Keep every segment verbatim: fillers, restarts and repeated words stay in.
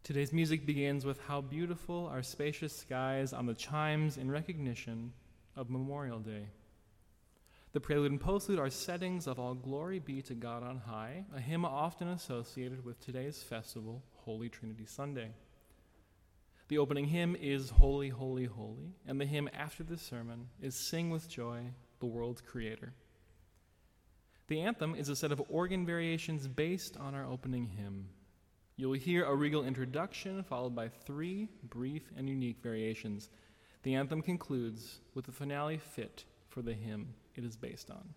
Today's music begins with How Beautiful Are Spacious Skies on the chimes in recognition of Memorial Day. The prelude and postlude are settings of All Glory Be to God on High, a hymn often associated with today's festival, Holy Trinity Sunday. The opening hymn is Holy, Holy, Holy, and the hymn after the sermon is Sing with Joy, the World's Creator. The anthem is a set of organ variations based on our opening hymn. You'll hear a regal introduction followed by three brief and unique variations. The anthem concludes with a finale fit for the hymn it is based on.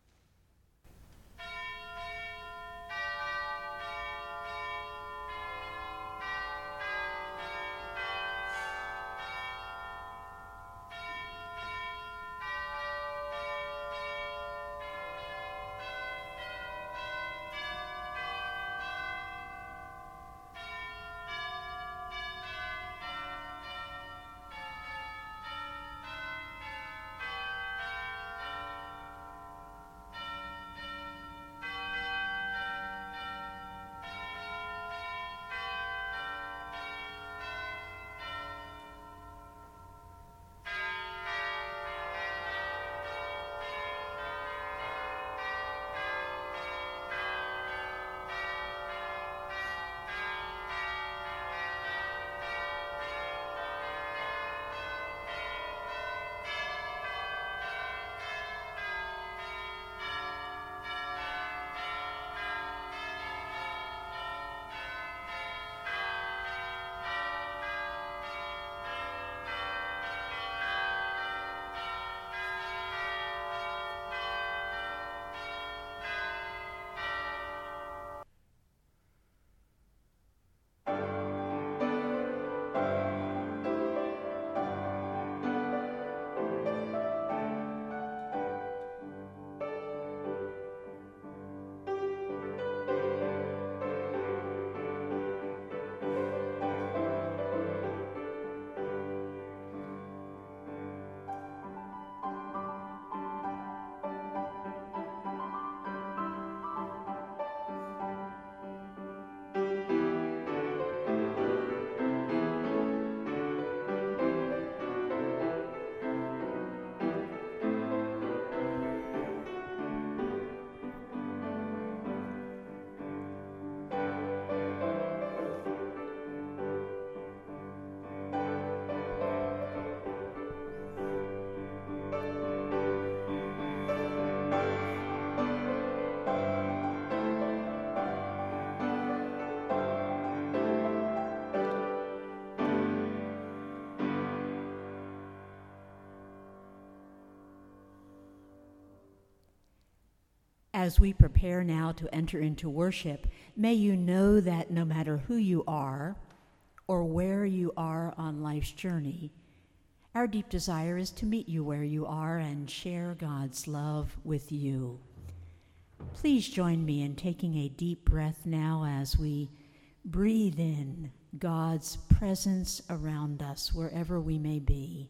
As we prepare now to enter into worship, may you know that no matter who you are or where you are on life's journey, our deep desire is to meet you where you are and share God's love with you. Please join me in taking a deep breath now as we breathe in God's presence around us wherever we may be.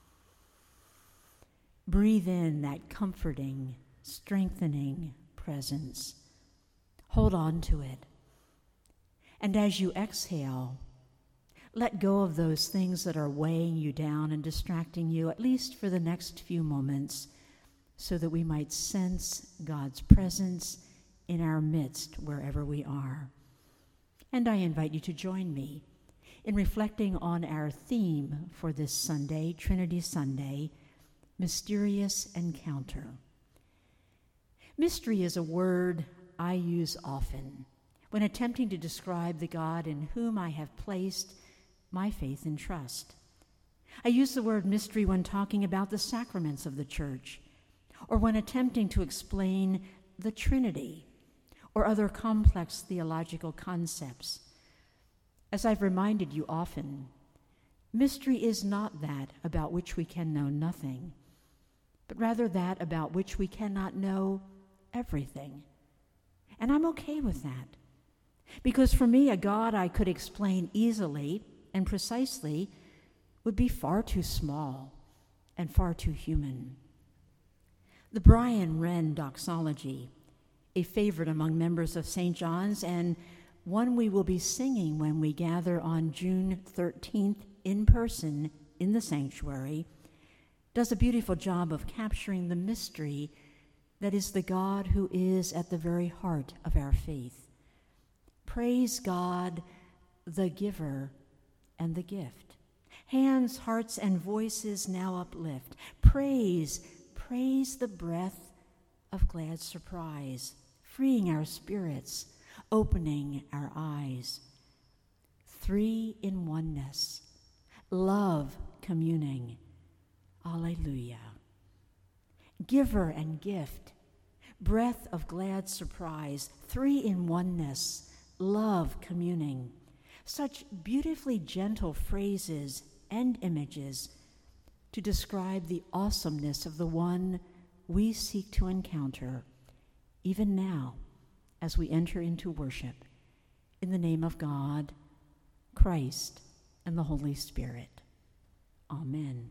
Breathe in that comforting, strengthening presence. Hold on to it. And as you exhale, let go of those things that are weighing you down and distracting you, at least for the next few moments, so that we might sense God's presence in our midst wherever we are. And I invite you to join me in reflecting on our theme for this Sunday, Trinity Sunday, Mysterious Encounter. Mystery is a word I use often when attempting to describe the God in whom I have placed my faith and trust. I use the word mystery when talking about the sacraments of the Church, or when attempting to explain the Trinity or other complex theological concepts. As I've reminded you often, mystery is not that about which we can know nothing, but rather that about which we cannot know everything. And I'm okay with that, because for me, a God I could explain easily and precisely would be far too small and far too human. The Brian Wren doxology, a favorite among members of Saint John's and one we will be singing when we gather on June thirteenth in person in the sanctuary, does a beautiful job of capturing the mystery that is the God who is at the very heart of our faith. Praise God, the giver and the gift. Hands, hearts, and voices now uplift. Praise, praise the breath of glad surprise, freeing our spirits, opening our eyes. Three in oneness, love communing. Alleluia. Giver and gift, breath of glad surprise, three in oneness, love communing. Such beautifully gentle phrases and images to describe the awesomeness of the one we seek to encounter, even now as we enter into worship, in the name of God, Christ, and the Holy Spirit. Amen.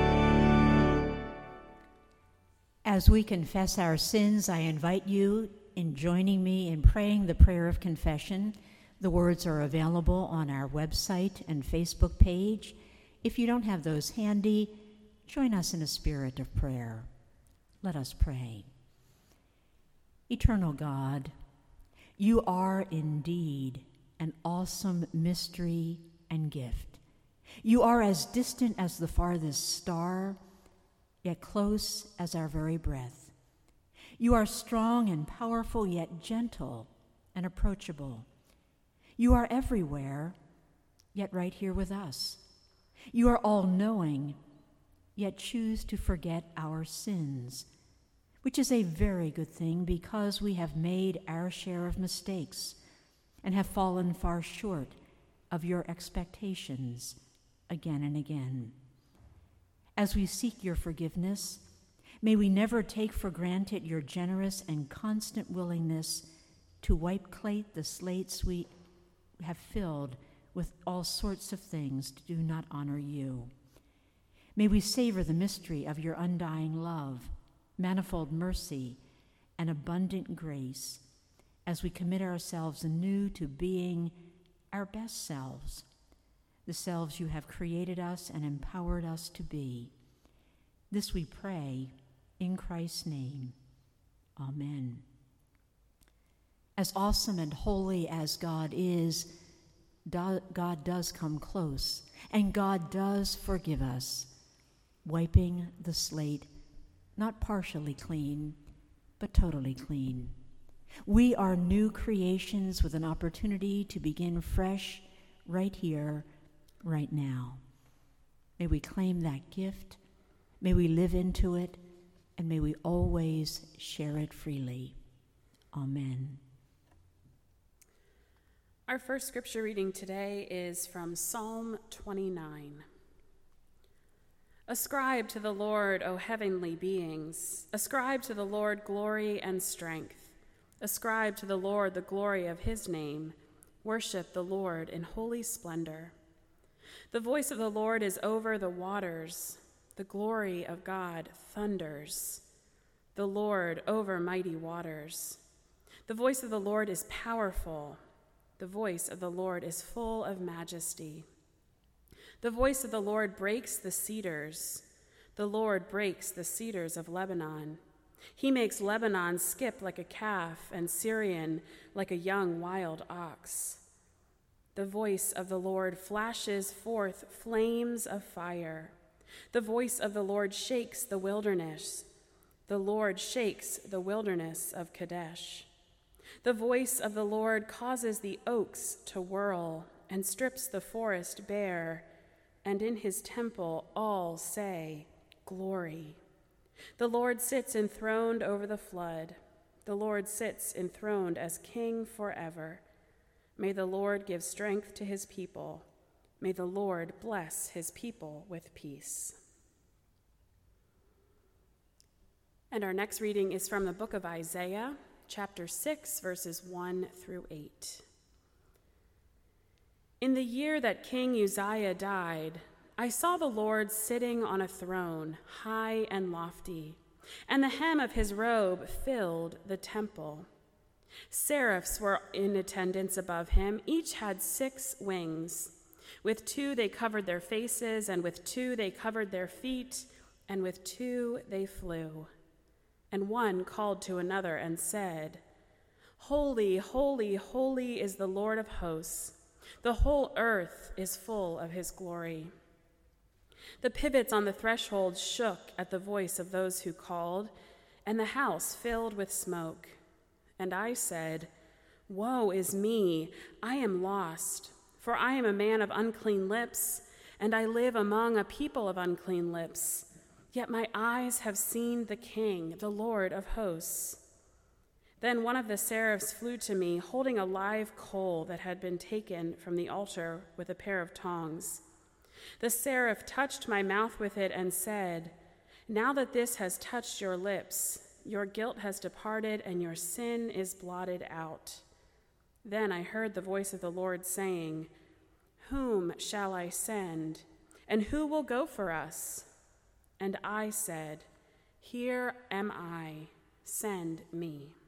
As we confess our sins, I invite you in joining me in praying the prayer of confession. The words are available on our website and Facebook page. If you don't have those handy, join us in a spirit of prayer. Let us pray. Eternal God, you are indeed an awesome mystery and gift. You are as distant as the farthest star, yet close as our very breath. You are strong and powerful, yet gentle and approachable. You are everywhere, yet right here with us. You are all-knowing, yet choose to forget our sins, which is a very good thing because we have made our share of mistakes and have fallen far short of your expectations again and again. As we seek your forgiveness, may we never take for granted your generous and constant willingness to wipe clean the slates we have filled with all sorts of things that do not honor you. May we savor the mystery of your undying love, manifold mercy, and abundant grace as we commit ourselves anew to being our best selves, the selves you have created us and empowered us to be. This we pray in Christ's name. Amen. As awesome and holy as God is, God does come close, and God does forgive us, wiping the slate not partially clean, but totally clean. We are new creations with an opportunity to begin fresh right here, right now. May we claim that gift, may we live into it, and may we always share it freely. Amen. Our first scripture reading today is from Psalm twenty-nine. Ascribe to the Lord, O heavenly beings. Ascribe to the Lord glory and strength. Ascribe to the Lord the glory of his name. Worship the Lord in holy splendor. The voice of the Lord is over the waters. The glory of God thunders. The Lord over mighty waters. The voice of the Lord is powerful. The voice of the Lord is full of majesty. The voice of the Lord breaks the cedars. The Lord breaks the cedars of Lebanon. He makes Lebanon skip like a calf and Syrian like a young wild ox. The voice of the Lord flashes forth flames of fire. The voice of the Lord shakes the wilderness. The Lord shakes the wilderness of Kadesh. The voice of the Lord causes the oaks to whirl and strips the forest bare, and in his temple all say, Glory. The Lord sits enthroned over the flood. The Lord sits enthroned as king forever. May the Lord give strength to his people. May the Lord bless his people with peace. And our next reading is from the book of Isaiah, chapter six, verses one through eight. In the year that King Uzziah died, I saw the Lord sitting on a throne, high and lofty, and the hem of his robe filled the temple. Seraphs were in attendance above him. Each had six wings. With two they covered their faces, and with two they covered their feet, and with two they flew. And one called to another and said, Holy, holy, holy is the Lord of hosts. The whole earth is full of his glory. The pivots on the threshold shook at the voice of those who called, and the house filled with smoke. And I said, Woe is me, I am lost, for I am a man of unclean lips, and I live among a people of unclean lips. Yet my eyes have seen the King, the Lord of hosts. Then one of the seraphs flew to me, holding a live coal that had been taken from the altar with a pair of tongs. The seraph touched my mouth with it and said, Now that this has touched your lips, your guilt has departed and your sin is blotted out. Then I heard the voice of the Lord saying, Whom shall I send, and who will go for us? And I said, Here am I, send me.